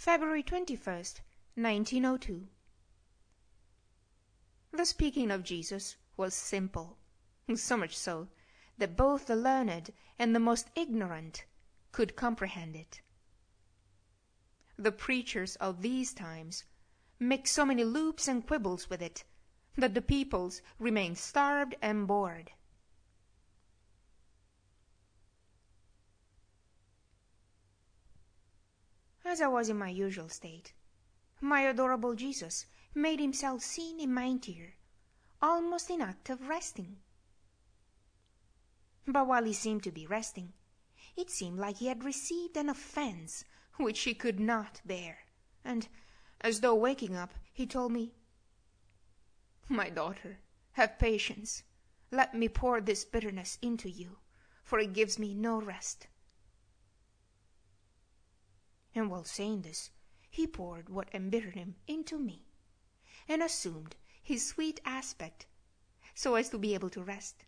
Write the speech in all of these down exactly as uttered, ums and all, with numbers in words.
February twenty-first, nineteen oh two. The speaking of Jesus was simple, so much so that both the learned and the most ignorant could comprehend it. The preachers of these times make so many loops and quibbles with it that the peoples remain starved and bored. As I was in my usual state, my adorable Jesus made himself seen in my interior, almost in act of resting. But while he seemed to be resting, it seemed like he had received an offense which he could not bear, and, as though waking up, he told me, "My daughter, have patience. Let me pour this bitterness into you, for it gives me no rest." And while saying this, he poured what embittered him into me, and assumed his sweet aspect so as to be able to rest.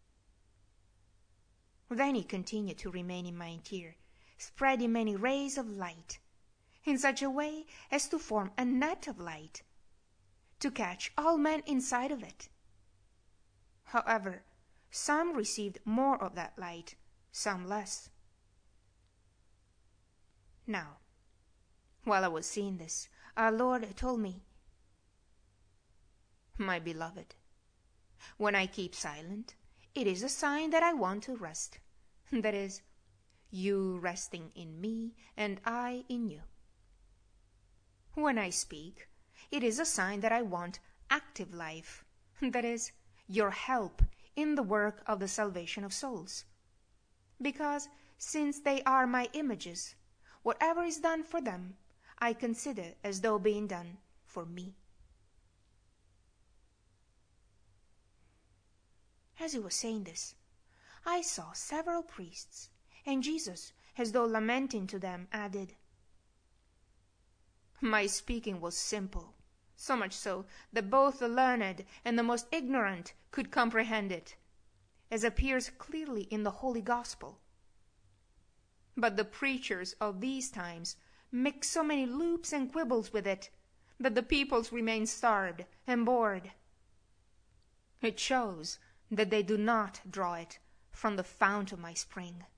Then he continued to remain in my interior, spreading many rays of light, in such a way as to form a net of light, to catch all men inside of it. However, some received more of that light, some less. Now, while I was seeing this, our Lord told me, "My beloved, when I keep silent, it is a sign that I want to rest. That is, you resting in me and I in you. When I speak, it is a sign that I want active life. That is, your help in the work of the salvation of souls. Because since they are my images, whatever is done for them, I consider as though being done for me." As he was saying this, I saw several priests, and Jesus, as though lamenting to them, added, "My speaking was simple, so much so that both the learned and the most ignorant could comprehend it, as appears clearly in the Holy Gospel. But the preachers of these times make so many loops and quibbles with it that the peoples remain starved and bored. It shows that they do not draw it from the fount of my spring."